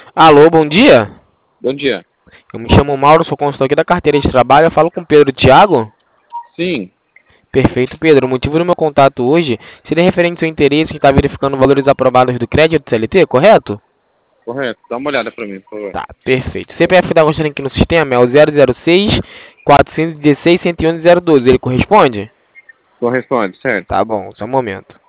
Alô, bom dia. Bom dia. Eu me chamo Mauro, sou consultor aqui da carteira de trabalho. Eu falo com o Pedro Thiago. Sim, Perfeito, Pedro. O motivo do meu contato hoje seria referente ao seu interesse em estar verificando valores aprovados do crédito do CLT, correto? correto. Dá uma olhada pra mim, por favor. Tá, perfeito. CPF da Agostinho aqui no sistema é o 006 416 111 012. Ele corresponde? Corresponde, certo. Tá bom, só um momento.